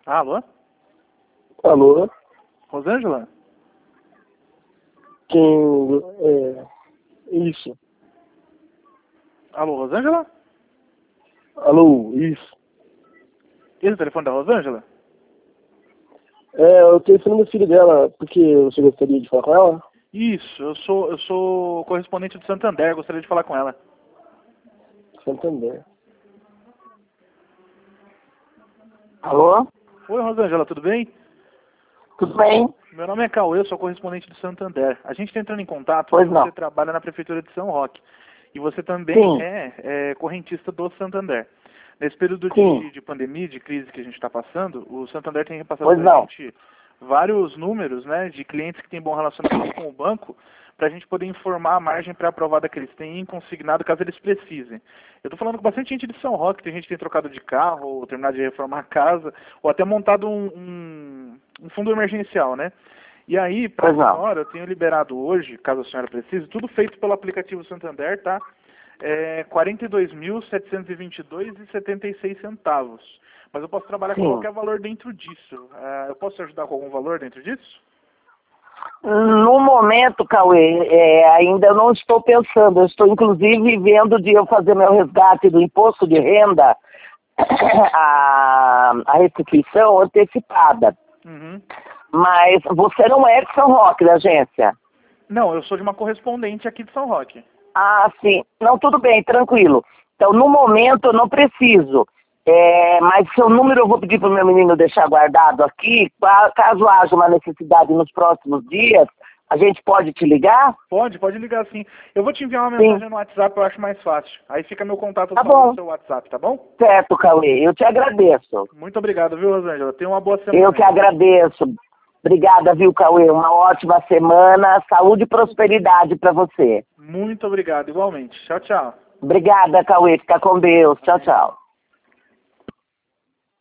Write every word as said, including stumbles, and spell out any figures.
Alô? Alô? Rosângela? Quem... É... Isso. Alô, Rosângela? Alô, isso. Esse é o telefone da Rosângela? É, eu tenho esse número filho dela, porque você gostaria de falar com ela? Isso, eu sou, eu sou correspondente do Santander, gostaria de falar com ela. Santander. Alô? Oi, Rosângela, tudo bem? Tudo bem? Meu nome é Cauê, eu sou correspondente do Santander. A gente está entrando em contato Pois porque não. você trabalha na Prefeitura de São Roque. E você também Sim. é, é correntista do Santander. Nesse período Sim. de, de pandemia, de crise que a gente está passando, o Santander tem repassado Pois para a não. gente vários números, né, de clientes que têm bom relacionamento com o banco, para a gente poder informar a margem pré-aprovada que eles têm em consignado caso eles precisem. Eu estou falando com bastante gente de São Roque, tem gente que tem trocado de carro, ou terminado de reformar a casa, ou até montado um, um, um fundo emergencial, né? E aí, para a Pois não. senhora, eu tenho liberado hoje, caso a senhora precise, tudo feito pelo aplicativo Santander, tá? É quarenta e dois mil, setecentos e vinte e dois reais e setenta e seis centavos. Mas eu posso trabalhar com Sim. qualquer valor dentro disso. É, eu posso te ajudar com algum valor dentro disso? No momento, Cauê, é, ainda eu não estou pensando. Eu estou, inclusive, vendo de eu fazer meu resgate do imposto de renda, a, a restituição antecipada. Uhum. Mas você não é de São Roque, da agência? Não, eu sou de uma correspondente aqui de São Roque. Ah, sim. Não, tudo bem, tranquilo. Então, no momento, eu não preciso. É, mas seu número eu vou pedir para o meu menino deixar guardado aqui. Ca- Caso haja uma necessidade nos próximos dias, a gente pode te ligar? Pode, pode ligar sim. Eu vou te enviar uma Sim. mensagem no WhatsApp, eu acho mais fácil. Aí fica meu contato Tá salvo no bom. seu WhatsApp, tá bom? Certo, Cauê. Eu te agradeço. Muito obrigado, viu, Rosângela? Tenha uma boa Eu semana que aí. agradeço. Obrigada, viu, Cauê? Uma ótima semana. Saúde e prosperidade para você. Muito obrigado, igualmente. Tchau, tchau. Obrigada, Cauê. Fica com Deus. Tchau, tchau.